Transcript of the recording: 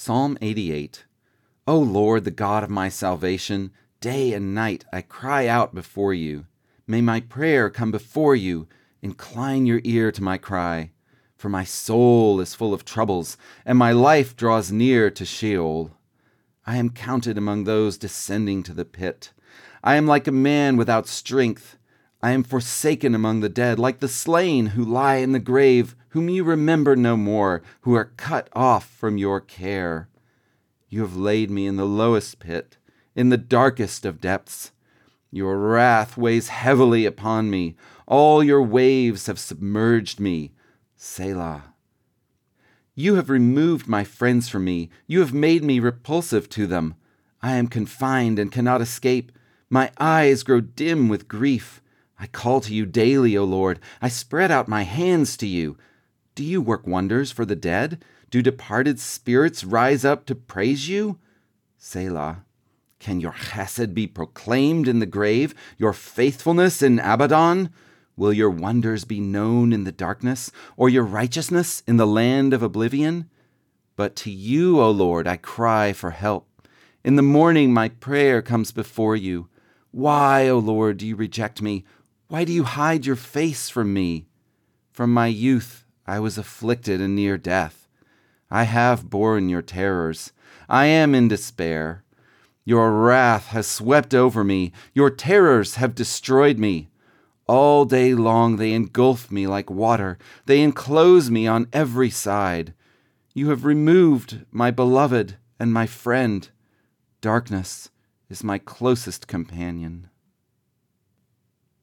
Psalm 88. O Lord, the God of my salvation, day and night I cry out before you. May my prayer come before you. Incline your ear to my cry. For my soul is full of troubles, and my life draws near to Sheol. I am counted among those descending to the pit. I am like a man without strength. I am forsaken among the dead, like the slain who lie in the grave, whom you remember no more, who are cut off from your care. You have laid me in the lowest pit, in the darkest of depths. Your wrath weighs heavily upon me. All your waves have submerged me. Selah. You have removed my friends from me. You have made me repulsive to them. I am confined and cannot escape. My eyes grow dim with grief. I call to you daily, O Lord. I spread out my hands to you. Do you work wonders for the dead? Do departed spirits rise up to praise you? Selah. Can your chesed be proclaimed in the grave, your faithfulness in Abaddon? Will your wonders be known in the darkness, or your righteousness in the land of oblivion? But to you, O Lord, I cry for help. In the morning my prayer comes before you. Why, O Lord, do you reject me? Why do you hide your face from me? From my youth I was afflicted and near death. I have borne your terrors. I am in despair. Your wrath has swept over me. Your terrors have destroyed me. All day long they engulf me like water. They enclose me on every side. You have removed my beloved and my friend. Darkness is my closest companion.